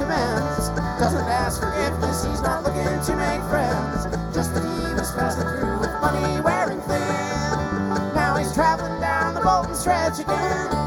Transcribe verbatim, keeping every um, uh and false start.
amends. Doesn't ask forgiveness, he's not looking to make friends. Just that he was passing through with money wearing thin. Now he's traveling down the Bolton Stretch again.